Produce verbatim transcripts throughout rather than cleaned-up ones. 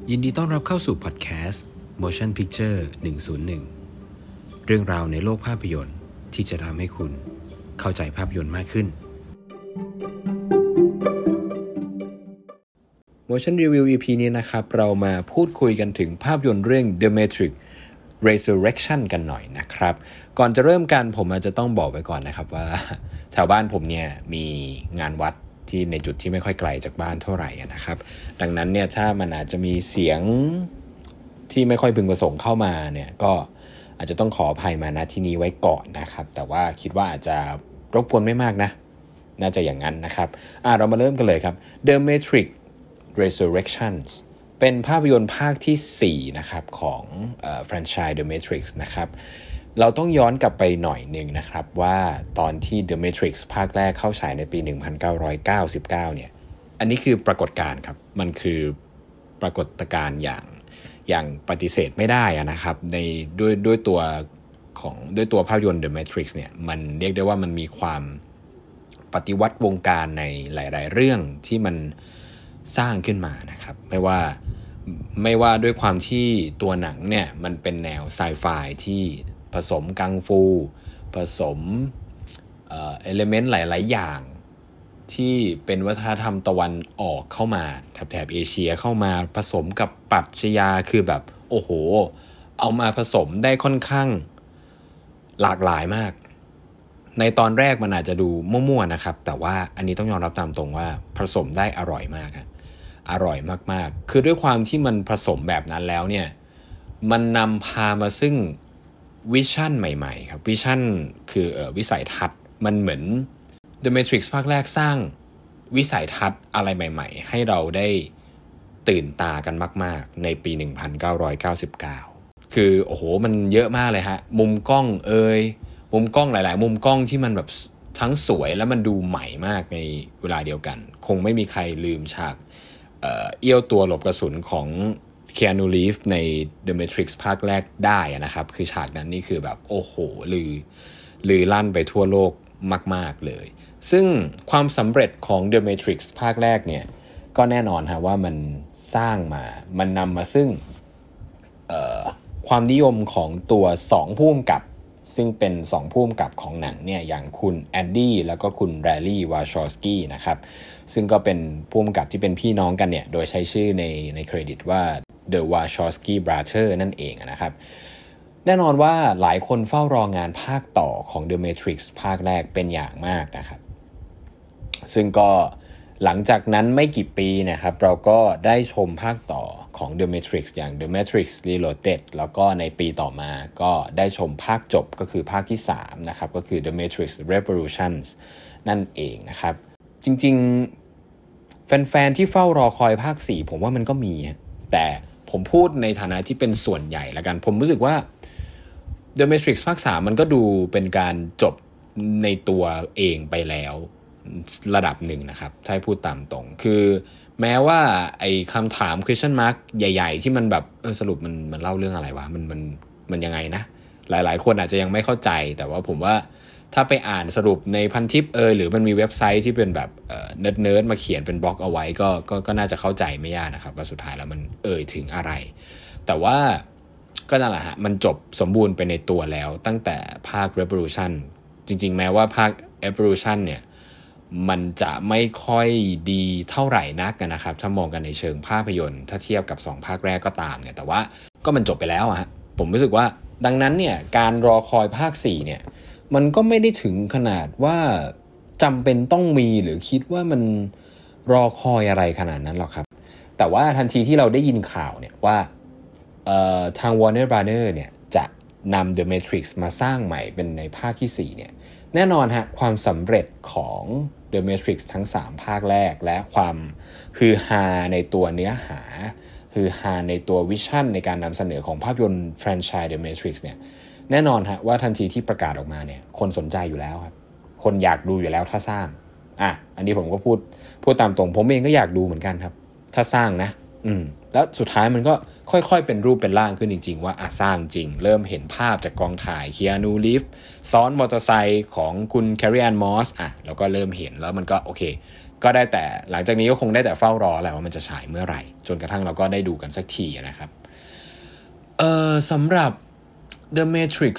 ยินดีต้อนรับเข้าสู่พอดแคสต์ Motion Picture หนึ่งศูนย์หนึ่ง เรื่องราวในโลกภาพยนตร์ที่จะทำให้คุณเข้าใจภาพยนตร์มากขึ้น Motion Review อี พี นี้นะครับเรามาพูดคุยกันถึงภาพยนตร์เรื่อง The Matrix Resurrection กันหน่อยนะครับก่อนจะเริ่มกันผมอาจจะต้องบอกไว้ก่อนนะครับว่าแถวบ้านผมเนี่ยมีงานวัดที่ในจุดที่ไม่ค่อยไกลจากบ้านเท่าไหร่นะครับดังนั้นเนี่ยถ้ามันอาจจะมีเสียงที่ไม่ค่อยพึงประสงค์เข้ามาเนี่ยก็อาจจะต้องขออภัยมาณที่นี้ไว้ก่อนนะครับแต่ว่าคิดว่าอาจจะรบกวนไม่มากนะน่าจะอย่างนั้นนะครับอ่ะเรามาเริ่มกันเลยครับ The Matrix Resurrections เป็นภาพยนตร์ภาคที่สี่นะครับของเอ่อแฟรนไชส์ The Matrix นะครับเราต้องย้อนกลับไปหน่อยนึงนะครับว่าตอนที่ The Matrix ภาคแรกเข้าฉายในปี หนึ่งพันเก้าร้อยเก้าสิบเก้า เนี่ยอันนี้คือปรากฏการณ์ครับมันคือปรากฏการณ์อย่างอย่างปฏิเสธไม่ได้นะครับในด้วยด้วยตัวของด้วยตัวภาพยนตร์ The Matrix เนี่ยมันเรียกได้ว่ามันมีความปฏิวัติวงการในหลายๆเรื่องที่มันสร้างขึ้นมานะครับไม่ว่าไม่ว่าด้วยความที่ตัวหนังเนี่ยมันเป็นแนวไซไฟที่ผสมกังฟูผสมเอ่อเอลิเมนต์หลายๆอย่างที่เป็นวัฒนธรรมตะวันออกเข้ามาแถบๆเอเชียเข้ามาผสมกับปรัชญาคือแบบโอ้โหเอามาผสมได้ค่อนข้างหลากหลายมากในตอนแรกมันอาจจะดูมั่วๆนะครับแต่ว่าอันนี้ต้องยอมรับตามตรงว่าผสมได้อร่อยมากอร่อยมากๆคือด้วยความที่มันผสมแบบนั้นแล้วเนี่ยมันนำพามาซึ่งวิชั่นใหม่ๆครับวิชั่นคือเอ่อวิสัยทัศน์มันเหมือน The Matrix ภาคแรกสร้างวิสัยทัศน์อะไรใหม่ๆให้เราได้ตื่นตากันมากๆในปี หนึ่งพันเก้าร้อยเก้าสิบเก้า คือโอ้โหมันเยอะมากเลยฮะมุมกล้องเอ่ยมุมกล้องหลายๆมุมกล้องที่มันแบบทั้งสวยแล้วมันดูใหม่มากในเวลาเดียวกันคงไม่มีใครลืมฉากเอ่อเอี้ยวตัวหลบกระสุนของKeanu Reeves ใน The Matrix ภาคแรกได้นะครับคือฉากนั้นนี่คือแบบโอ้โหลือลือลั่นไปทั่วโลกมากๆเลยซึ่งความสำเร็จของ The Matrix ภาคแรกเนี่ยก็แน่นอนฮะว่ามันสร้างมามันนำมาซึ่งความนิยมของตัวสองผู้กำกับซึ่งเป็นสองผู้กำกับของหนังเนี่ยอย่างคุณแอนดี้แล้วก็คุณแรลลี่วาชอสกี้นะครับซึ่งก็เป็นผู้กำกับที่เป็นพี่น้องกันเนี่ยโดยใช้ชื่อในในเครดิตว่าThe Wachowski Brothers นั่นเองนะครับแน่นอนว่าหลายคนเฝ้ารองานภาคต่อของ The Matrix ภาคแรกเป็นอย่างมากนะครับซึ่งก็หลังจากนั้นไม่กี่ปีนะครับเราก็ได้ชมภาคต่อของ The Matrix อย่าง The Matrix Reloaded แล้วก็ในปีต่อมาก็ได้ชมภาคจบก็คือภาคที่สามนะครับก็คือ The Matrix Revolutions นั่นเองนะครับจริงๆแฟนๆที่เฝ้ารอคอยภาคสี่ผมว่ามันก็มีแต่ผมพูดในฐานะที่เป็นส่วนใหญ่ละกันผมรู้สึกว่า The Matrix ภาคสามมันก็ดูเป็นการจบในตัวเองไปแล้วระดับหนึ่งนะครับถ้าให้พูดตามตรงคือแม้ว่าไอ้คำถาม question mark ใหญ่ๆที่มันแบบเออสรุปมันมันเล่าเรื่องอะไรวะมันมันมันยังไงนะหลายๆคนอาจจะยังไม่เข้าใจแต่ว่าผมว่าถ้าไปอ่านสรุปในพันทิปเออหรือมันมีเว็บไซต์ที่เป็นแบบเอ่อเนิร์ดๆมาเขียนเป็นบล็อกเอาไว้ก็ก็ก็น่าจะเข้าใจไม่ยากนะครับว่าสุดท้ายแล้วมันเอ่ยถึงอะไรแต่ว่าก็นั่นแหละฮะมันจบสมบูรณ์ไปในตัวแล้วตั้งแต่ภาค Revolution จริงๆแม้ว่าภาค Evolution เนี่ยมันจะไม่ค่อยดีเท่าไหร่นักนะครับถ้ามองกันในเชิงภาพยนตร์ถ้าเทียบกับสองภาคแรกก็ตามเนี่ยแต่ว่าก็มันจบไปแล้วอะฮะผมรู้สึกว่าดังนั้นเนี่ยการรอคอยภาคสี่เนี่ยมันก็ไม่ได้ถึงขนาดว่าจำเป็นต้องมีหรือคิดว่ามันรอคอยอะไรขนาดนั้นหรอกครับแต่ว่าทันทีที่เราได้ยินข่าวเนี่ยว่าเอ่อทาง Warner Brothers เนี่ยจะนำ The Matrix มาสร้างใหม่เป็นในภาคที่สี่เนี่ยแน่นอนฮะความสำเร็จของ The Matrix ทั้งสามภาคแรกและความฮือฮาในตัวเนื้อหาฮือฮาในตัววิชั่นในการนำเสนอของภาพยนตร์แฟรนไชส์ The Matrix เนี่ยแน่นอนฮะว่าทันทีที่ประกาศออกมาเนี่ยคนสนใจอยู่แล้วครับคนอยากดูอยู่แล้วถ้าสร้างอ่ะอันนี้ผมก็พูดพูดตามตรงผมเองก็อยากดูเหมือนกันครับถ้าสร้างนะอืมแล้วสุดท้ายมันก็ค่อยๆเป็นรูปเป็นร่างขึ้นจริงๆว่าอ่ะสร้างจริงเริ่มเห็นภาพจากกองถ่ายคีอานูรีฟซ้อนมอเตอร์ไซค์ของคุณแคร์รีแอนมอสอ่ะแล้วก็เริ่มเห็นแล้วมันก็โอเคก็ได้แต่หลังจากนี้ก็คงได้แต่เฝ้ารอแหละว่ามันจะฉายเมื่อไหร่จนกระทั่งเราก็ได้ดูกันสักทีนะครับเอ่อสำหรับ The Matrix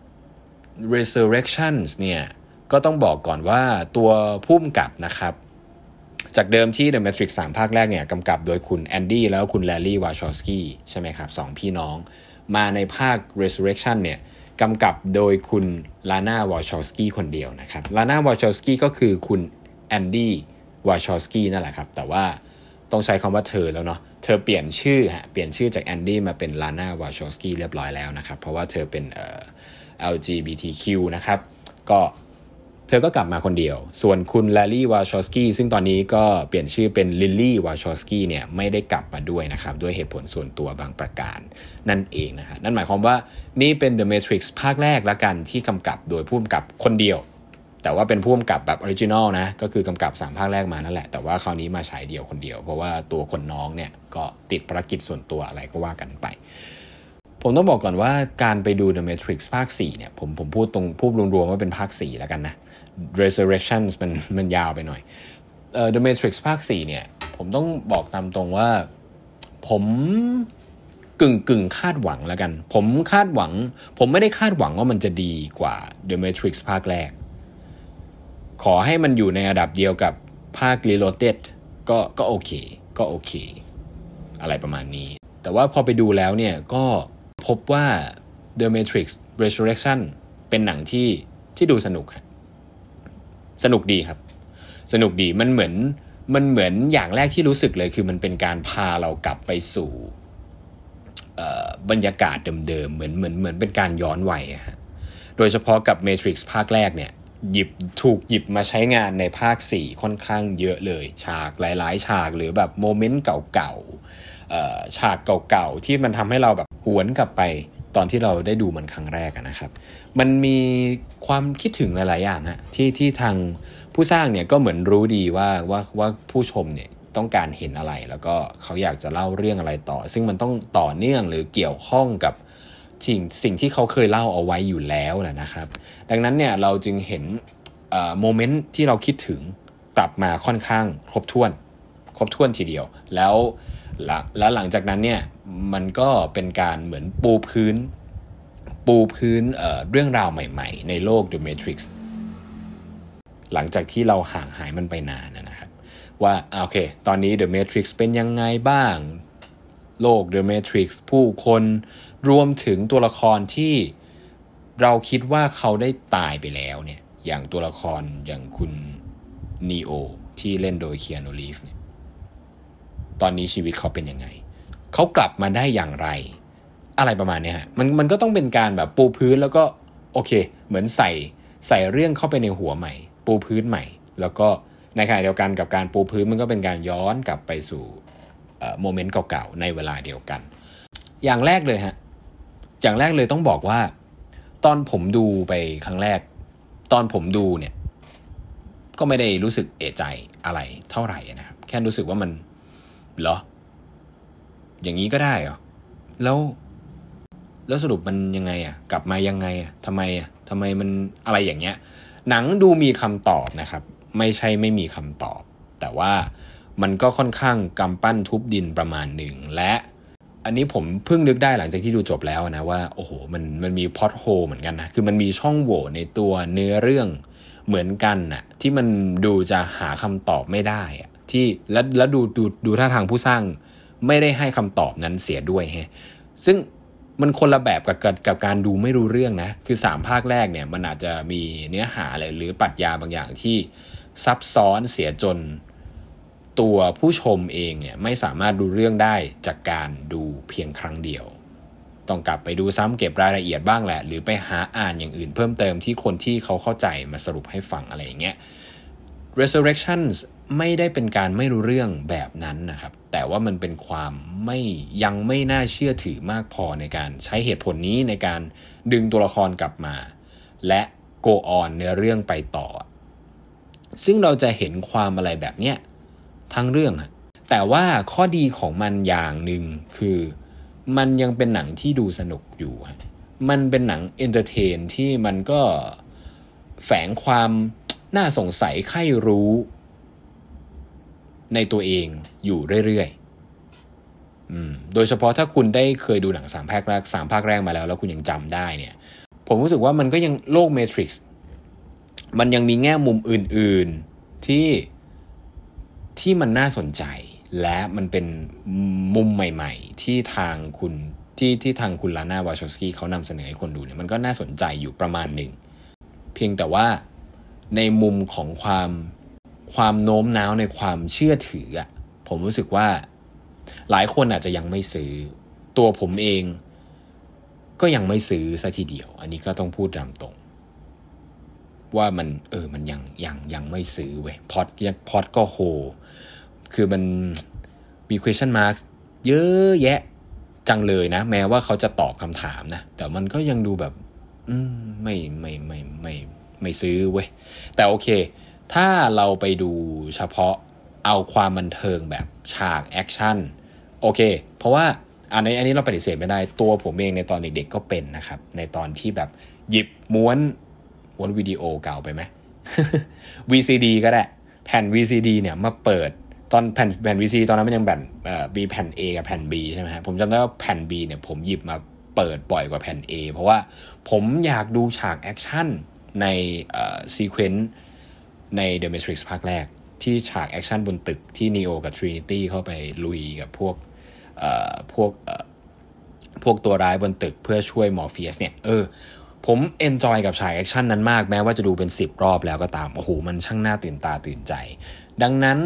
Resurrections เนี่ยก็ต้องบอกก่อนว่าตัวผู้กำกับนะครับจากเดิมที่ The Matrix สามภาคแรกเนี่ยกำกับโดยคุณแอนดี้แล้วคุณแลรี่วาชอสกี้ใช่ไหมครับสองพี่น้องมาในภาค Resurrection เนี่ยกำกับโดยคุณลาน่าวาชอสกี้คนเดียวนะครับลาน่าวาชอสกี้ก็คือคุณแอนดี้วาชอสกี้นั่นแหละครับแต่ว่าต้องใช้คำว่าเธอแล้วเนาะเธอเปลี่ยนชื่อฮะเปลี่ยนชื่อจากแอนดี้มาเป็นลาน่าวาชอสกี้เรียบร้อยแล้วนะครับเพราะว่าเธอเป็นเอ่อ แอล จี บี ที คิว นะครับก็เธอก็กลับมาคนเดียวส่วนคุณแลรี่วาชอสกี้ซึ่งตอนนี้ก็เปลี่ยนชื่อเป็นลิลลี่วาชอสกี้เนี่ยไม่ได้กลับมาด้วยนะครับด้วยเหตุผลส่วนตัวบางประการนั่นเองนะฮะนั่นหมายความว่านี่เป็น The Matrix ภาคแรกละกันที่กำกับโดยผู้กำกับคนเดียวแต่ว่าเป็นผู้กำกับแบบออริจินอลนะก็คือกำกับสามภาคแรกมานั่นแหละแต่ว่าคราวนี้มาฉายเดียวคนเดียวเพราะว่าตัวคนน้องเนี่ยก็ติดภารกิจส่วนตัวอะไรก็ว่ากันไปผมต้องบอกก่อนว่าการไปดู The Matrix ภาคสี่เนี่ยผมผมพูดตรงพูดรวมๆว่าเป็นภาคสี่แล้วกันนะ Resurrections มันมันยาวไปหน่อยเอ่อ The Matrix ภาคสี่เนี่ยผมต้องบอกตามตรงว่าผมกึ่งกึ่งคาดหวังแล้วกันผมคาดหวังผมไม่ได้คาดหวังว่ามันจะดีกว่า The Matrix ภาคแรกขอให้มันอยู่ในระดับเดียวกับภาค Reloaded ก็ก็โอเคก็โอเคอะไรประมาณนี้แต่ว่าพอไปดูแล้วเนี่ยก็พบว่า The Matrix Resurrection เป็นหนังที่ที่ดูสนุกครับสนุกดีครับสนุกดีมันเหมือนมันเหมือนอย่างแรกที่รู้สึกเลยคือมันเป็นการพาเรากลับไปสู่บรรยากาศเดิมๆเหมือนเหมือนเหมือนเป็นการย้อนวัยฮะโดยเฉพาะกับ Matrix ภาคแรกเนี่ยหยิบถูกหยิบมาใช้งานในภาคสี่ค่อนข้างเยอะเลยฉากหลายๆฉากหรือแบบโมเมนต์เก่าๆฉากเก่าๆที่มันทำให้เราแบบหวนกลับไปตอนที่เราได้ดูมันครั้งแรกนะครับมันมีความคิดถึงหลายๆอย่างฮะที่ที่ทางผู้สร้างเนี่ยก็เหมือนรู้ดีว่าว่าว่าผู้ชมเนี่ยต้องการเห็นอะไรแล้วก็เขาอยากจะเล่าเรื่องอะไรต่อซึ่งมันต้องต่อเนื่องหรือเกี่ยวข้องกับสิ่งสิ่งที่เขาเคยเล่าเอาไว้อยู่แล้วแหละนะครับดังนั้นเนี่ยเราจึงเห็นโมเมนต์ที่เราคิดถึงกลับมาค่อนข้างครบถ้วนครบถ้วนทีเดียวแล้วแล้วหลังจากนั้นเนี่ยมันก็เป็นการเหมือนปูพื้นปูพื้น เอ่อ เรื่องราวใหม่ๆในโลก The Matrix หลังจากที่เราห่างหายมันไปนานนะครับว่าโอเคตอนนี้ The Matrix เป็นยังไงบ้างโลก The Matrix ผู้คนรวมถึงตัวละครที่เราคิดว่าเขาได้ตายไปแล้วเนี่ยอย่างตัวละครอย่างคุณนีโอที่เล่นโดยเคียนู รีฟส์เนี่ยตอนนี้ชีวิตเขาเป็นยังไงเขากลับมาได้อย่างไรอะไรประมาณนี้ฮะมันมันก็ต้องเป็นการแบบปูพื้นแล้วก็โอเคเหมือนใส่ใส่เรื่องเข้าไปในหัวใหม่ปูพื้นใหม่แล้วก็ในขณะเดียวกันกับการปูพื้นมันก็เป็นการย้อนกลับไปสู่โมเมนต์เก่าๆในเวลาเดียวกันอย่างแรกเลยฮะอย่างแรกเลยต้องบอกว่าตอนผมดูไปครั้งแรกตอนผมดูเนี่ยก็ไม่ได้รู้สึกเอะใจอะไรเท่าไหร่นะครับแค่รู้สึกว่ามันเหรออย่างนี้ก็ได้เหรอแล้วแล้วสรุปมันยังไงอ่ะกลับมายังไงอ่ะทำไมอ่ะทำไมมันอะไรอย่างเงี้ยหนังดูมีคำตอบนะครับไม่ใช่ไม่มีคำตอบแต่ว่ามันก็ค่อนข้างกำปั้นทุบดินประมาณหนึ่งและอันนี้ผมเพิ่งนึกได้หลังจากที่ดูจบแล้วนะว่าโอ้โหมันมันมีพล็อตโฮลเหมือนกันนะคือมันมีช่องโหว่ในตัวเนื้อเรื่องเหมือนกันน่ะที่มันดูจะหาคำตอบไม่ได้อ่ะที่และและดูดูดูท่าทางผู้สร้างไม่ได้ให้คำตอบนั้นเสียด้วยฮะซึ่งมันคนละแบบกับกับการดูไม่รู้เรื่องนะคือสามภาคแรกเนี่ยมันอาจจะมีเนื้อหาอะไรหรือปรัชญาบางอย่างที่ซับซ้อนเสียจนตัวผู้ชมเองเนี่ยไม่สามารถดูเรื่องได้จากการดูเพียงครั้งเดียวต้องกลับไปดูซ้ำเก็บรายละเอียดบ้างแหละหรือไปหาอ่านอย่างอื่นเพิ่มเติมที่คนที่เขาเข้าใจมาสรุปให้ฟังอะไรอย่างเงี้ย Resurrections ไม่ได้เป็นการไม่รู้เรื่องแบบนั้นนะครับแต่ว่ามันเป็นความไม่ยังไม่น่าเชื่อถือมากพอในการใช้เหตุผลนี้ในการดึงตัวละครกลับมาและ go on ในเรื่องไปต่อซึ่งเราจะเห็นความอะไรแบบเนี้ยทั้งเรื่องแต่ว่าข้อดีของมันอย่างหนึ่งคือมันยังเป็นหนังที่ดูสนุกอยู่มันเป็นหนังเอนเตอร์เทนที่มันก็แฝงความน่าสงสัยใคร่รู้ในตัวเองอยู่เรื่อยๆอืมโดยเฉพาะถ้าคุณได้เคยดูหนังสามภาคแรกสามภาคแรกมาแล้วแล้วคุณยังจำได้เนี่ยผมรู้สึกว่ามันก็ยังโลก Matrix มันยังมีแง่มุมอื่นๆที่ที่มันน่าสนใจและมันเป็นมุมใหม่ๆที่ทางคุณที่ที่ทางคุณลาน่าวาชอฟสกี้เขานำเสนอให้คนดูเนี่ยมันก็น่าสนใจอยู่ประมาณหนึ่งเพียงแต่ว่าในมุมของความความโน้มน้าวในความเชื่อถืออ่ะผมรู้สึกว่าหลายคนอาจจะยังไม่ซื้อตัวผมเองก็ยังไม่ซื้อซะทีเดียวอันนี้ก็ต้องพูดตามตรงว่ามันเออมันยังยังยังไม่ซื้อเว้ยพอดยังพอดก็โหคือมันมี question mark เยอะแยะจังเลยนะแม้ว่าเขาจะตอบคำถามนะแต่มันก็ยังดูแบบอืมไม่ไม่ไม่ไม่ไม่ซื้อเว้ยแต่โอเคถ้าเราไปดูเฉพาะเอาความบันเทิงแบบฉากแอคชั่นโอเคเพราะว่าอันนี้อันนี้เราปฏิเสธไม่ได้ตัวผมเองในตอนเด็กๆก็เป็นนะครับในตอนที่แบบหยิบม้วนม้วนวิดีโอเก่าไปไหม วี ซี ดี ก็ได้แผ่น วี ซี ดี เนี่ยมาเปิดตอนแผ่นแผ่น วี ซี ดี ตอนนั้นมันยังแบ่งเอ่อมีแผ่น A กับแผ่น B ใช่ไหมครับผมจำได้ว่าแผ่น B เนี่ยผมหยิบมาเปิดบ่อยกว่าแผ่น A เพราะว่าผมอยากดูฉากแอคชั่นในเอ่อซีเควนซ์ใน The Matrix ภาคแรกที่ฉากแอคชั่นบนตึกที่ Neo กับ Trinity เข้าไปลุยกับพวกเอ่อพวกเอ่อพวกตัวร้ายบนตึกเพื่อช่วยมอร์ฟีอัสเนี่ยเออผมเอนจอยกับฉากแอคชั่นนั้นมากแม้ว่าจะดูเป็นสิบรอบแล้วก็ตามโอ้โหมันช่างน่าตื่นตาตื่นใจดังนั้น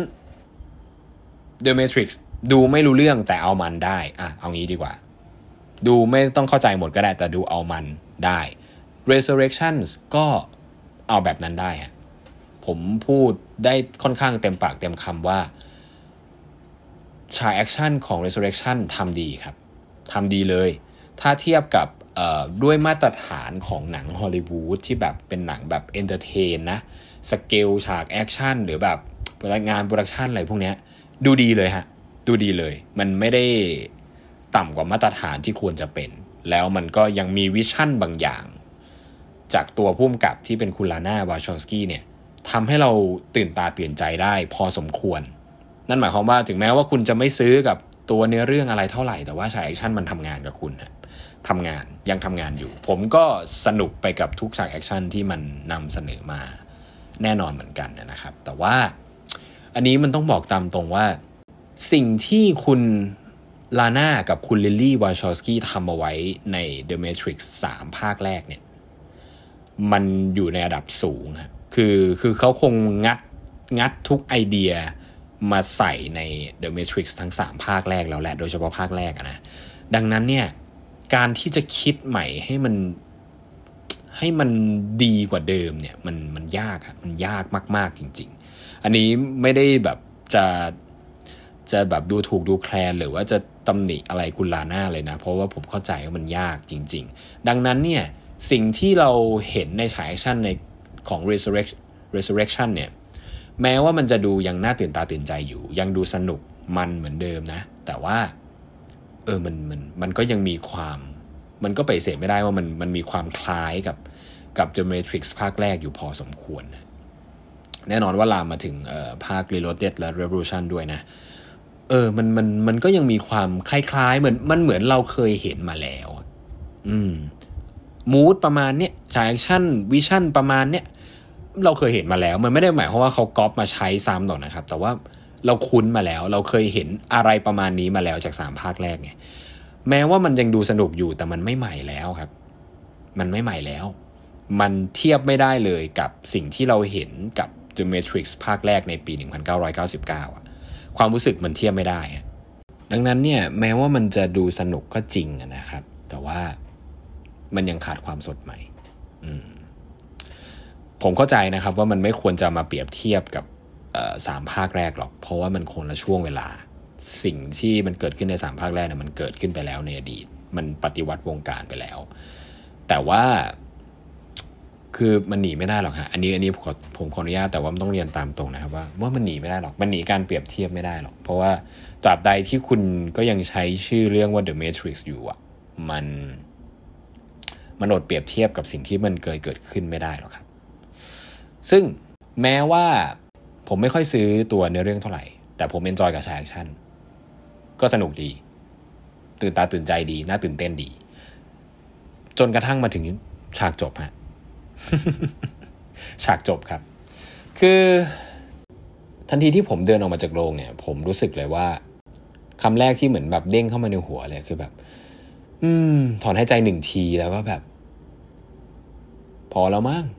The Matrix ดูไม่รู้เรื่องแต่เอามันได้อ่ะเอางี้ดีกว่าดูไม่ต้องเข้าใจหมดก็ได้แต่ดูเอามันได้ Resurrections ก็เอาแบบนั้นได้ฮะผมพูดได้ค่อนข้างเต็มปากเต็มคำว่าฉากแอคชั่นของ Resurrection ทำดีครับทำดีเลยถ้าเทียบกับด้วยมาตรฐานของหนังฮอลลีวูดที่แบบเป็นหนังแบบเอนเตอร์เทนนะสเกลฉากแอคชั่นหรือแบบงานโปรดักชันอะไรพวกนี้ดูดีเลยฮะดูดีเลยมันไม่ได้ต่ำกว่ามาตรฐานที่ควรจะเป็นแล้วมันก็ยังมีวิชั่นบางอย่างจากตัวผู้กำกับที่เป็นคุณลาน่าวาชอฟสกี้เนี่ยทำให้เราตื่นตาตื่นใจได้พอสมควรนั่นหมายความว่าถึงแม้ว่าคุณจะไม่ซื้อกับตัวเนื้อเรื่องอะไรเท่าไหร่แต่ว่าฉากแอคชั่นมันทำงานกับคุณฮะทำงานยังทำงานอยู่ผมก็สนุกไปกับทุกฉากแอคชั่นที่มันนำเสนอมาแน่นอนเหมือนกันนะครับแต่ว่าอันนี้มันต้องบอกตามตรงว่าสิ่งที่คุณลาน่ากับคุณลิลลี่วาชอฟสกี้ทำเอาไว้ใน The Matrix สามภาคแรกเนี่ยมันอยู่ในระดับสูงครับคือคือเขาคงงัดงัดทุกไอเดียมาใส่ใน The Matrix ทั้งสามภาคแรกแล้วแหละโดยเฉพาะภาคแรกนะดังนั้นเนี่ยการที่จะคิดใหม่ให้มันให้มันดีกว่าเดิมเนี่ยมันมันยากครับมันยากมากๆจริงๆอันนี้ไม่ได้แบบจะจะแบบดูถูกดูแคลนหรือว่าจะตำหนิอะไรคุณลาน่าเลยนะเพราะว่าผมเข้าใจว่ามันยากจริงๆดังนั้นเนี่ยสิ่งที่เราเห็นในฉากแอคชั่นในของ Resurrection Resurrection เนี่ยแม้ว่ามันจะดูยังน่าตื่นตาตื่นใจอยู่ยังดูสนุกมันเหมือนเดิมนะแต่ว่าเออมันมันมันก็ยังมีความมันก็ปฏิเสธไม่ได้ว่ามันมันมีความคล้ายกับกับ The Matrix ภาคแรกอยู่พอสมควรนะแน่นอนว่าลามมาถึงเอ่อภาค Reloaded และ Revolution ด้วยนะเออมันมันมันก็ยังมีความคล้ายๆเหมือนมันเหมือนเราเคยเห็นมาแล้วอืมมูดประมาณเนี้ยฉากแอคชั่นวิชั่นประมาณเนี้ยเราเคยเห็นมาแล้วมันไม่ได้หมายความว่าเขาก๊อปมาใช้ซ้ำหรอกนะครับแต่ว่าเราคุ้นมาแล้วเราเคยเห็นอะไรประมาณนี้มาแล้วจากสามภาคแรกไงแม้ว่ามันยังดูสนุกอยู่แต่มันไม่ใหม่แล้วครับมันไม่ใหม่แล้วมันเทียบไม่ได้เลยกับสิ่งที่เราเห็นกับ The Matrix ภาคแรกในปีหนึ่งพันเก้าร้อยเก้าสิบเก้าอ่ะความรู้สึกมันเทียบไม่ได้ดังนั้นเนี่ยแม้ว่ามันจะดูสนุกก็จริงนะครับแต่ว่ามันยังขาดความสดใหม่ผมเข้าใจนะครับว่ามันไม่ควรจะมาเปรียบเทียบกับสามภาคแรกหรอกเพราะว่ามันคนละช่วงเวลาสิ่งที่มันเกิดขึ้นในสามภาคแรกเนี่ยมันเกิดขึ้นไปแล้วในอดีตมันปฏิวัติวงการไปแล้วแต่ว่าคือมันหนีไม่ได้หรอกฮะอันนี้อันนี้ผมผมขออนุญาตแต่ว่ามันต้องเรียนตามตรงนะครับว่าว่ามันหนีไม่ได้หรอกมันหนีการเปรียบเทียบไม่ได้หรอกเพราะว่าตราบใดที่คุณก็ยังใช้ชื่อเรื่องว่า The Matrix อยู่อ่ะมันมันอดเปรียบเทียบกับสิ่งที่มันเคยเกิดขึ้นไม่ได้หรอกครับซึ่งแม้ว่าผมไม่ค่อยซื้อตัวเนื้อเรื่องเท่าไหร่แต่ผมเอนจอยกับฉากแอคชั่นก็สนุกดีตื่นตาตื่นใจดีน่าตื่นเต้นดีจนกระทั่งมาถึงฉากจบฮะ ฉากจบครับคือทันทีที่ผมเดินออกมาจากโรงเนี่ยผมรู้สึกเลยว่าคำแรกที่เหมือนแบบเด้งเข้ามาในหัวเลยคือแบบอืมถอนหายใจหนึ่งทีแล้วก็แบบพอแล้วมั้ง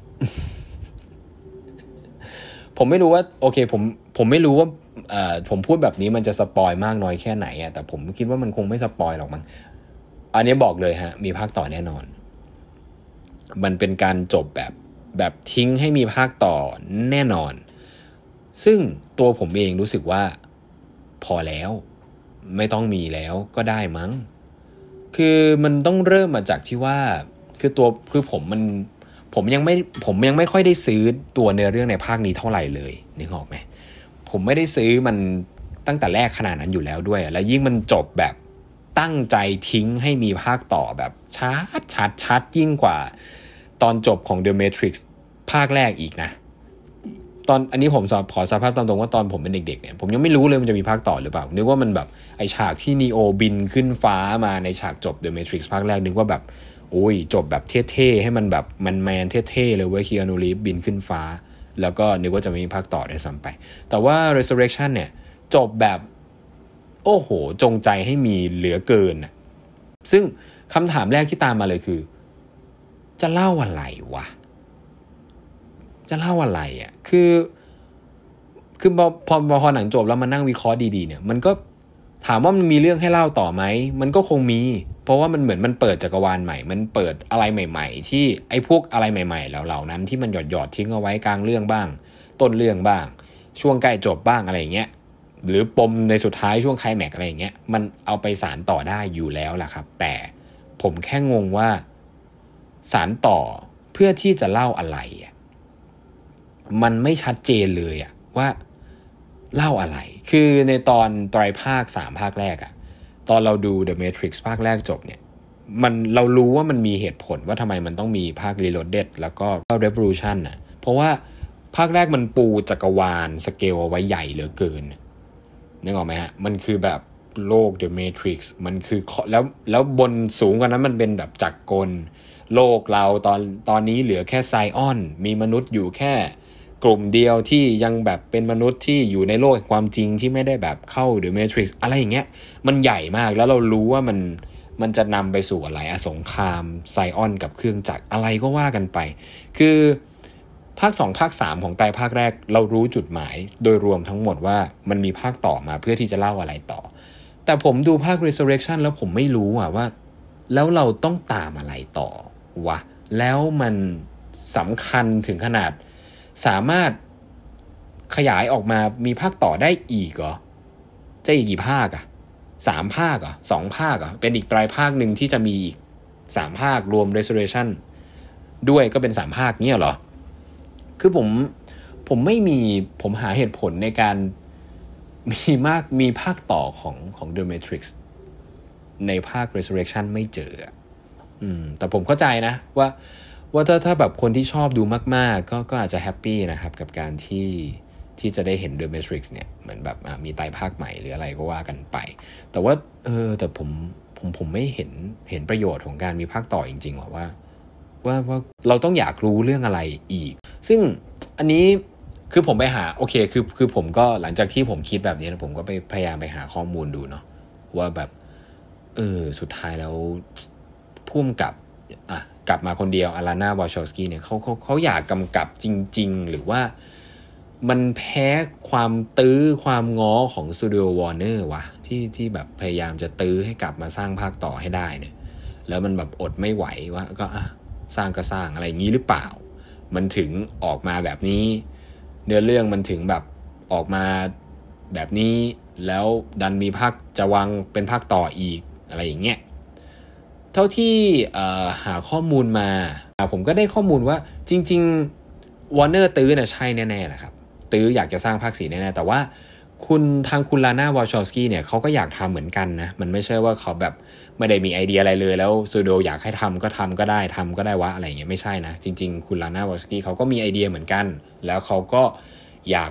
ผมไม่รู้ว่าโอเคผมผมไม่รู้ว่าเอ่อผมพูดแบบนี้มันจะสปอยมากน้อยแค่ไหนอะแต่ผมคิดว่ามันคงไม่สปอยหรอกมั้งอันนี้บอกเลยฮะมีภาคต่อแน่นอนมันเป็นการจบแบบแบบทิ้งให้มีภาคต่อแน่นอนซึ่งตัวผมเองรู้สึกว่าพอแล้วไม่ต้องมีแล้วก็ได้มั้งคือมันต้องเริ่มมาจากที่ว่าคือตัวคือผมมันผมยังไม่ผมยังไม่ค่อยได้ซื้อตัวเนื้อเรื่องในภาคนี้เท่าไหร่เลยนึกออกไหมผมไม่ได้ซื้อมันตั้งแต่แรกขนาดนั้นอยู่แล้วด้วยและยิ่งมันจบแบบตั้งใจทิ้งให้มีภาคต่อแบบชัดชัดชัดยิ่งกว่าตอนจบของ The Matrix ภาคแรกอีกนะตอนอันนี้ผมขอสารภาพตามตรงว่าตอนผมเป็นเด็กๆเนี่ยผมยังไม่รู้เลยมันจะมีภาคต่อหรือเปล่านึกว่ามันแบบไอฉากที่นีโอบินขึ้นฟ้ามาในฉากจบ The Matrix ภาคแรกนึกว่าแบบโอ้ยจบแบบเท่ๆให้มันแบบแมนๆเท่ๆเลยเว้ยคีอานู รีฟส์บินขึ้นฟ้าแล้วก็นึกว่าจะไม่มีภาคต่อได้ซ้ำไปแต่ว่า Resurrection เนี่ยจบแบบโอ้โหจงใจให้มีเหลือเกินนะซึ่งคำถามแรกที่ตามมาเลยคือจะเล่าอะไรวะจะเล่าอะไรอ่ะคือคือพอพอพอหนังจบแล้วมานั่งวิเคราะห์ดีๆเนี่ยมันก็ถามว่ามันมีเรื่องให้เล่าต่อไหมมันก็คงมีเพราะว่ามันเหมือนมันเปิดจักรวาลใหม่มันเปิดอะไรใหม่ๆที่ไอ้พวกอะไรใหม่ๆเหล่าๆนั้นที่มันหยอดหยอดทิ้งเอาไว้กลางเรื่องบ้างต้นเรื่องบ้างช่วงใกล้จบบ้างอะไรอย่างเงี้ยหรือปมในสุดท้ายช่วงไคลแม็กซ์อะไรอย่างเงี้ยมันเอาไปสานต่อได้อยู่แล้วล่ะครับแต่ผมแค่งงว่าสานต่อเพื่อที่จะเล่าอะไรอ่ะมันไม่ชัดเจนเลยอ่ะว่าเล่าอะไรคือในตอนไตรภาคสามภาคแรกอะตอนเราดู The Matrix ภาคแรกจบเนี่ยมันเรารู้ว่ามันมีเหตุผลว่าทำไมมันต้องมีภาค Reloaded แล้วก็ Revolution น่ะเพราะว่าภาคแรกมันปูจักรวาลสเกลเอาไว้ใหญ่เหลือเกินนึกออกไหมฮะมันคือแบบโลก The Matrix มันคือแล้วแล้วบนสูงกว่านั้นมันเป็นแบบจักรกลโลกเราตอนตอนนี้เหลือแค่ไซออนมีมนุษย์อยู่แค่กลุ่มเดียวที่ยังแบบเป็นมนุษย์ที่อยู่ในโลกความจริงที่ไม่ได้แบบเข้า The Matrix อะไรอย่างเงี้ยมันใหญ่มากแล้วเรารู้ว่ามันมันจะนำไปสู่อะไรอสงครามไซออนกับเครื่องจักรอะไรก็ว่ากันไปคือภาคสองภาคสามของไตรภาคแรกเรารู้จุดหมายโดยรวมทั้งหมดว่ามันมีภาคต่อมาเพื่อที่จะเล่าอะไรต่อแต่ผมดูภาค Resurrection แล้วผมไม่รู้อะว่าแล้วเราต้องตามอะไรต่อวะแล้วมันสำคัญถึงขนาดสามารถขยายออกมามีภาคต่อได้อีกเหรอจะอีกกี่ภาคอะสามภาคเหรอสองภาคเหรอเป็นอีกไตรภาคหนึ่งที่จะมีอีกสามภาครวม Resurrection ด้วยก็เป็นสามภาคเนี่ยเหรอคือผมผมไม่มีผมหาเหตุผลในการมีมากมีภาคต่อของของ The Matrix ในภาค Resurrection ไม่เจออืมแต่ผมเข้าใจนะว่าว่าถ้าถ้าแบบคนที่ชอบดูมากๆก็ก็อาจจะแฮปปี้นะครับกับการที่ที่จะได้เห็น The Matrix เนี่ยเหมือนแบบมีไตรภาคใหม่หรืออะไรก็ว่ากันไปแต่ว่าเออแต่ผมผมผมไม่เห็นเห็นประโยชน์ของการมีภาคต่อจริงๆหรอว่าว่าว่าเราต้องอยากรู้เรื่องอะไรอีกซึ่งอันนี้คือผมไปหาโอเคคือคือผมก็หลังจากที่ผมคิดแบบนี้นะผมก็ไปพยายามไปหาข้อมูลดูเนาะว่าแบบเออสุดท้ายแล้วพุ่มกับอ่ะกลับมาคนเดียวอาราน่าวาชอสกี้เนี่ยเขาเขาเขาอยากกำกับจริงๆหรือว่ามันแพ้ความตื้อความง้อของสตูดิโอวอร์เนอร์วะที่ที่แบบพยายามจะตื้อให้กลับมาสร้างภาคต่อให้ได้เนี่ยแล้วมันแบบอดไม่ไหวว่าก็อ่ะสร้างก็สร้างอะไรอย่างนี้หรือเปล่ามันถึงออกมาแบบนี้เนื้อเรื่องมันถึงแบบออกมาแบบนี้แล้วดันมีภาคจะวางเป็นภาคต่ออีกอะไรอย่างเงี้ยเท่าที่หาข้อมูลมาผมก็ได้ข้อมูลว่าจริงๆ Warner ตื้อน่ะใช่แน่ๆแหละครับตื้ออยากจะสร้างภาคสี่แน่ๆแต่ว่าคุณทางคุณลาน่าวาชอสกี้เนี่ยเขาก็อยากทำเหมือนกันนะมันไม่ใช่ว่าเขาแบบไม่ได้มีไอเดียอะไรเลยแล้วสตูดิโออยากให้ทำก็ทำก็ได้ทำก็ได้วะอะไรอย่างเงี้ยไม่ใช่นะจริงๆคุณลาน่าวาชอสกี้เขาก็มีไอเดียเหมือนกันแล้วเขาก็อยาก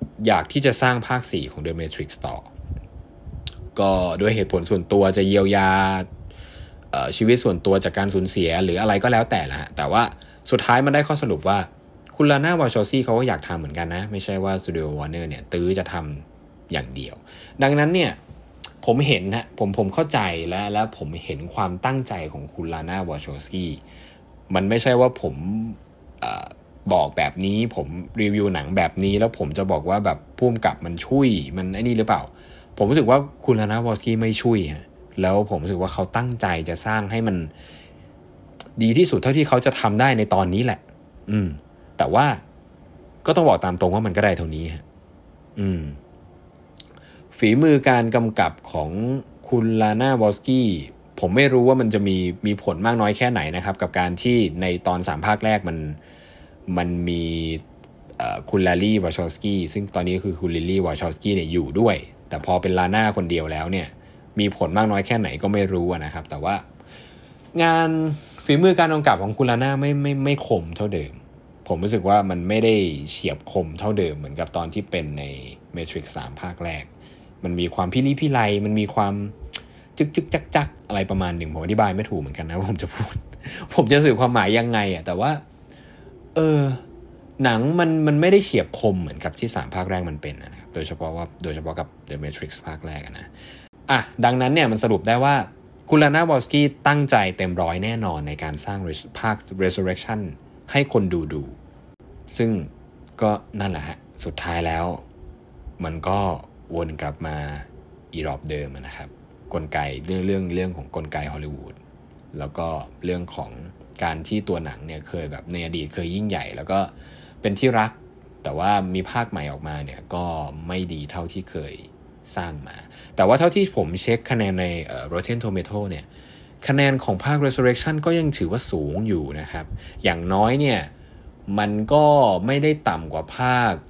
อยากที่จะสร้างภาคสี่ของ The Matrix ต่อก็ด้วยเหตุผลส่วนตัวจะเยียวยาชีวิตส่วนตัวจากการสูญเสียหรืออะไรก็แล้วแต่ละแต่ว่าสุดท้ายมันได้ข้อสรุปว่าคุณลาน่าวาชอซี่เขาก็อยากทำเหมือนกันนะไม่ใช่ว่าสตูดิโอวอร์เนอร์เนี่ยตื้อจะทำอย่างเดียวดังนั้นเนี่ยผมเห็นนะผมผมเข้าใจและและผมเห็นความตั้งใจของคุณลาน่าวาชอซี่มันไม่ใช่ว่าผมเอ่อบอกแบบนี้ผมรีวิวหนังแบบนี้แล้วผมจะบอกว่าแบบพุ่มกับมันช่วยมันไอ้นี่หรือเปล่าผมรู้สึกว่าคุณลาน่าวาชอซี่ไม่ช่วยฮะแล้วผมรู้สึกว่าเขาตั้งใจจะสร้างให้มันดีที่สุดเท่าที่เขาจะทำได้ในตอนนี้แหละอืมแต่ว่าก็ต้องบอกตามตรงว่ามันก็ได้เท่านี้ฮะอืมฝีมือการกำกับของคุณลาน่าวอลสกี้ผมไม่รู้ว่ามันจะมีมีผลมากน้อยแค่ไหนนะครับกับการที่ในตอนสามภาคแรกมันมันมีคุณลาลี่วาชอสกี้ซึ่งตอนนี้คือคุณลิลลี่วาชอสกี้เนี่ยอยู่ด้วยแต่พอเป็นลาน่าคนเดียวแล้วเนี่ยมีผลมากน้อยแค่ไหนก็ไม่รู้นะครับแต่ว่างานฝีมือการกำกับของคุณลาน่าไม่ไม่ไม่คมเท่าเดิมผมรู้สึกว่ามันไม่ได้เฉียบคมเท่าเดิมเหมือนกับตอนที่เป็นใน Matrix สามภาคแรกมันมีความพิลีพิไลมันมีความจึกจึกจักจักอะไรประมาณหนึ่งผมอธิบายไม่ถูกเหมือนกันนะว่าผมจะพูด ผมจะสื่อความหมายยังไงอ่ะแต่ว่าเออหนังมันมันไม่ได้เฉียบคมเหมือนกับที่สามภาคแรกมันเป็นนะครับโดยเฉพาะว่าโดยเฉพาะกับ The Matrix ภาคแรกนะอ่ะดังนั้นเนี่ยมันสรุปได้ว่าคุณลาน่าวอลสกี้ตั้งใจเต็มร้อยแน่นอนในการสร้างภาค Resurrection ให้คนดูดูซึ่งก็นั่นแหละฮะสุดท้ายแล้วมันก็วนกลับมาอีรอบเดิมนะครับกลไกเรื่องเรื่องเรื่องของกลไกฮอลลีวูดแล้วก็เรื่องของการที่ตัวหนังเนี่ยเคยแบบในอดีตเคยยิ่งใหญ่แล้วก็เป็นที่รักแต่ว่ามีภาคใหม่ออกมาเนี่ยก็ไม่ดีเท่าที่เคยสร้างมาแต่ว่าเท่าที่ผมเช็คคะแนนใน Rotten Tomato เนี่ยคะแนนของภาค Resurrection ก็ยังถือว่าสูงอยู่นะครับอย่างน้อยเนี่ยมันก็ไม่ได้ต่ำกว่าภาค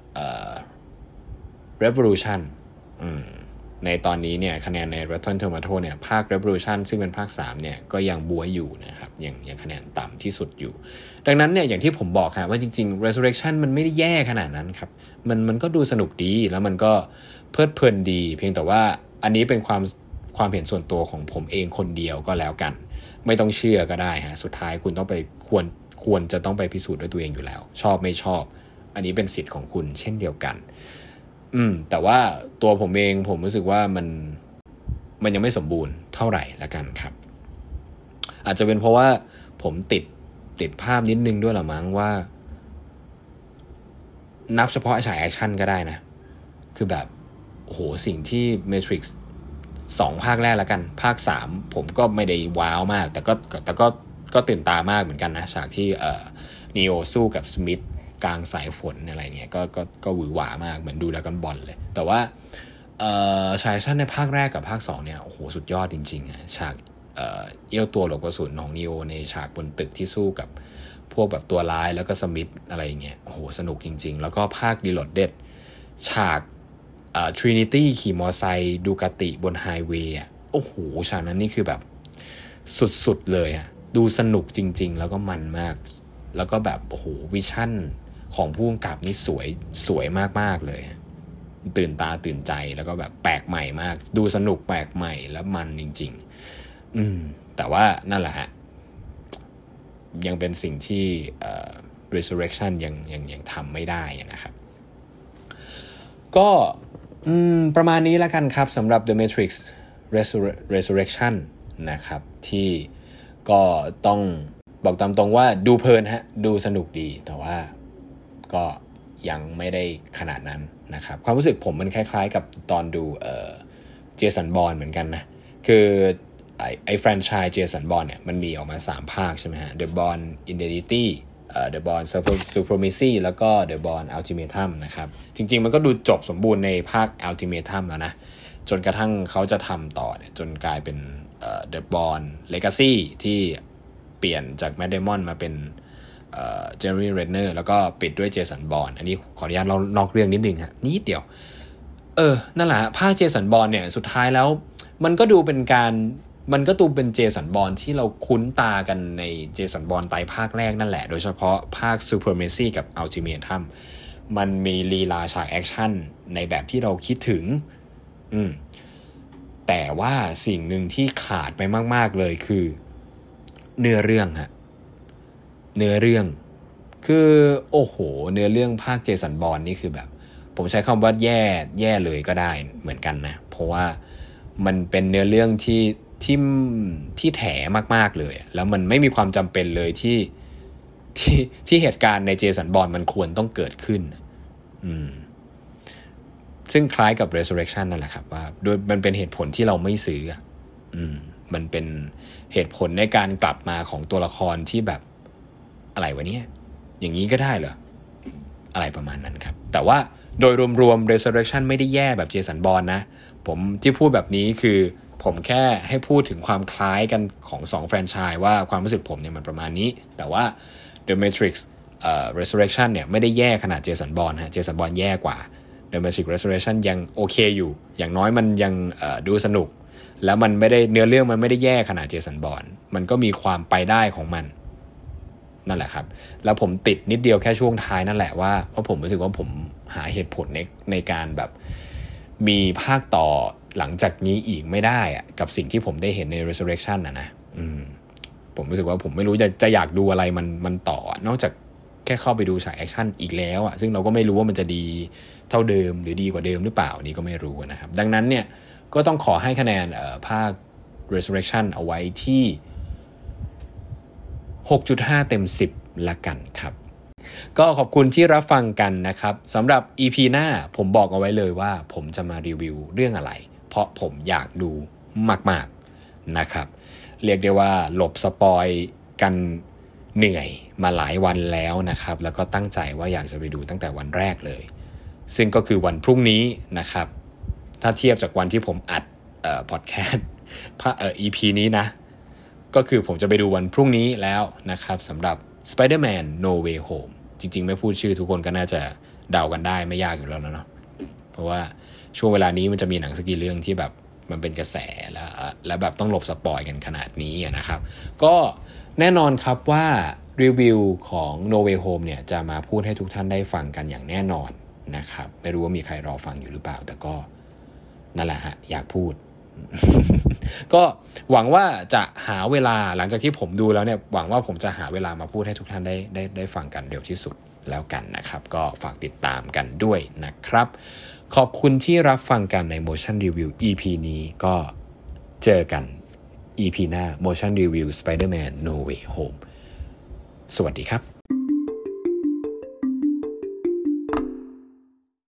Revolution ในตอนนี้เนี่ยคะแนนใน Rotten Tomato เนี่ยภาค Revolution ซึ่งเป็นภาคสามเนี่ยก็ยังบวยอยู่นะครับยังยังคะแนนต่ำที่สุดอยู่ดังนั้นเนี่ยอย่างที่ผมบอกครับว่าจริงๆ Resurrection มันไม่ได้แย่ขนาดนั้นครับมันมันก็ดูสนุกดีแล้วมันก็เพลิดเพลินดีเพียงแต่ว่าอันนี้เป็นความความเห็นส่วนตัวของผมเองคนเดียวก็แล้วกันไม่ต้องเชื่อก็ได้ฮะสุดท้ายคุณต้องไปควรควรจะต้องไปพิสูจน์ด้วยตัวเองอยู่แล้วชอบไม่ชอบอันนี้เป็นสิทธิ์ของคุณเช่นเดียวกันอืมแต่ว่าตัวผมเองผมรู้สึกว่ามันมันยังไม่สมบูรณ์เท่าไหร่ละกันครับอาจจะเป็นเพราะว่าผมติดติดภาพนิดนึงด้วยหรือมั้งว่านับเฉพาะฉากแอคชั่นก็ได้นะคือแบบโอ้โหสิ่งที่ Matrix สองภาคแรกละกันภาคสามผมก็ไม่ได้ว้าวมากแต่ก็แต่ก็ก็ตื่นตามากเหมือนกันนะฉากที่เอ่อนีโอสู้กับสมิธกลางสายฝนอะไรเนี่ยก็ก็ก็หวือหวามากเหมือนดูดราก้อนบอลเลยแต่ว่าเอ่อฉากแอคชั่นในภาคแรกกับภาคสองเนี่ยโอ้โหสุดยอดจริงๆอ่ะฉากเอ่อเอี้ยวตัวหลบกระสุนของนีโอในฉากบนตึกที่สู้กับพวกแบบตัวร้ายแล้วก็สมิธอะไรอย่างเงี้ยโอ้โหสนุกจริงๆแล้วก็ภาค Reloaded ฉากเอ่อ Trinity ขี่มอไซค์ดูกาติบนไฮเวย์อ่ะโอ้โหฉากนั้นนี่คือแบบสุดๆเลยอ่ะดูสนุกจริงๆแล้วก็มันมากแล้วก็แบบโอ้โหวิชั่นของผู้กำกับนี่สวยสวยมากๆเลยตื่นตาตื่นใจแล้วก็แบบแปลกใหม่มากดูสนุกแปลกใหม่แล้วมันจริงๆอืมแต่ว่านั่นแหละฮะยังเป็นสิ่งที่เอ่อ Resurrection ยังยังยังทำไม่ได้นะครับก็อืมประมาณนี้แล้วกันครับสำหรับ The Matrix Resur- Resurrection นะครับที่ก็ต้องบอกตามตรงว่าดูเพลินฮะดูสนุกดีแต่ว่าก็ยังไม่ได้ขนาดนั้นนะครับความรู้สึกผมมันคล้ายๆกับตอนดูเอ่อเจสันบอนเหมือนกันนะคือไอ้ไอ้แฟรนไชส์เจสันบอนเนี่ยมันมีออกมาสามภาคใช่ไหมฮะ The Bourne Identity เอ่อ The Bourne Supremacy แล้วก็ The Bourne Ultimatum นะครับจริงๆมันก็ดูจบสมบูรณ์ในภาค Ultimatum แล้วนะจนกระทั่งเขาจะทำต่อเนี่ยจนกลายเป็นเอ่อ The Bourne Legacy ที่เปลี่ยนจากแมดเดมอนมาเป็นเอ่อ Jeremy Renner แล้วก็ปิดด้วยเจสันบอนอันนี้ขออนุญาตเรานอกเรื่องนิดนึงฮะนิดเดียวเออนั่นแหละภาคเจสันบอนเนี่ยสุดท้ายแล้วมันก็ดูเป็นการมันก็ดูเป็นเจสันบอนที่เราคุ้นตากันในเจสันบอนไตภาคแรกนั่นแหละโดยเฉพาะภาค Supremacy กับ Ultimatum มันมีลีลาฉากแอคชั่นในแบบที่เราคิดถึงอืมแต่ว่าสิ่งหนึ่งที่ขาดไปมากๆเลยคือเนื้อเรื่องฮะเนื้อเรื่องคือโอ้โหเนื้อเรื่องภาคเจสันบอร์นนี่คือแบบผมใช้คำว่าแย่แย่เลยก็ได้เหมือนกันนะเพราะว่ามันเป็นเนื้อเรื่องที่ที่ที่แถมากๆเลยแล้วมันไม่มีความจำเป็นเลยที่ที่ที่เหตุการณ์ในเจสันบอร์นมันควรต้องเกิดขึ้นอืมซึ่งคล้ายกับ Resurrection นั่นแหละครับว่าโดยมันเป็นเหตุผลที่เราไม่ซื้ออืมมันเป็นเหตุผลในการกลับมาของตัวละครที่แบบอะไรวะเนี่ยอย่างนี้ก็ได้เหรออะไรประมาณนั้นครับแต่ว่าโดยรวมๆ Resurrection ไม่ได้แย่แบบเจสันบอร์นนะผมที่พูดแบบนี้คือผมแค่ให้พูดถึงความคล้ายกันของสองแฟรนไชส์ว่าความรู้สึกผมเนี่ยมันประมาณนี้แต่ว่า The Matrix เอ่อ Resurrection เนี่ยไม่ได้แย่ขนาดเจสันบอร์นฮะเจสันบอร์นแย่กว่า The Matrix Resurrection ยังโอเคอยู่อย่างน้อยมันยังเอ่อดูสนุกแล้วมันไม่ได้เนื้อเรื่องมันไม่ได้แย่ขนาดเจสันบอร์นมันก็มีความไปได้ของมันนั่นแหละครับแล้วผมติดนิดเดียวแค่ช่วงท้ายนั่นแหละว่าเพราะผมรู้สึกว่าผมหาเหตุผลในในการแบบมีภาคต่อหลังจากนี้อีกไม่ได้อะกับสิ่งที่ผมได้เห็นใน Resurrection นะนะอืมผมรู้สึกว่าผมไม่รู้จะจะอยากดูอะไรมันมันต่อนอกจากแค่เข้าไปดูฉากแอคชั่นอีกแล้วอ่ะซึ่งเราก็ไม่รู้ว่ามันจะดีเท่าเดิมหรือดีกว่าเดิมหรือเปล่านี่ก็ไม่รู้นะครับดังนั้นเนี่ยก็ต้องขอให้คะแนนเอ่อภาค Resurrection เอาไว้ที่ หกจุดห้า เต็มสิบละกันครับก็ขอบคุณที่รับฟังกันนะครับสำหรับ อี พี หน้าผมบอกเอาไว้เลยว่าผมจะมารีวิวเรื่องอะไรเพราะผมอยากดูมากๆนะครับเรียกได้ว่าหลบสปอยกันเหนื่อยมาหลายวันแล้วนะครับแล้วก็ตั้งใจว่าอยากจะไปดูตั้งแต่วันแรกเลยซึ่งก็คือวันพรุ่งนี้นะครับถ้าเทียบจากวันที่ผมอัดเอ่อพอดแคสต์เอ่อ อี พี นี้นะก็คือผมจะไปดูวันพรุ่งนี้แล้วนะครับสำหรับ Spider-Man No Way Home จริงๆไม่พูดชื่อทุกคนก็น่าจะเดากันได้ไม่ยากอยู่แล้วนะเนาะเพราะว่าช่วงเวลานี้มันจะมีหนังสักกี่เรื่องที่แบบมันเป็นกระแสแล้วแล้วแบบต้องหลบสปอยกันขนาดนี้นะครับก็แน่นอนครับว่ารีวิวของ No Way Home เนี่ยจะมาพูดให้ทุกท่านได้ฟังกันอย่างแน่นอนนะครับไม่รู้ว่ามีใครรอฟังอยู่หรือเปล่าแต่ก็นั่นแหละฮะอยากพูด ก็หวังว่าจะหาเวลาหลังจากที่ผมดูแล้วเนี่ยหวังว่าผมจะหาเวลามาพูดให้ทุกท่านได้ได้ได้ฟังกันเร็วที่สุดแล้วกันนะครับก็ฝากติดตามกันด้วยนะครับขอบคุณที่รับฟังกันใน Motion Review อี พี นี้ก็เจอกัน อี พี หน้า Motion Review Spider-Man No Way Home สวัสดีครับ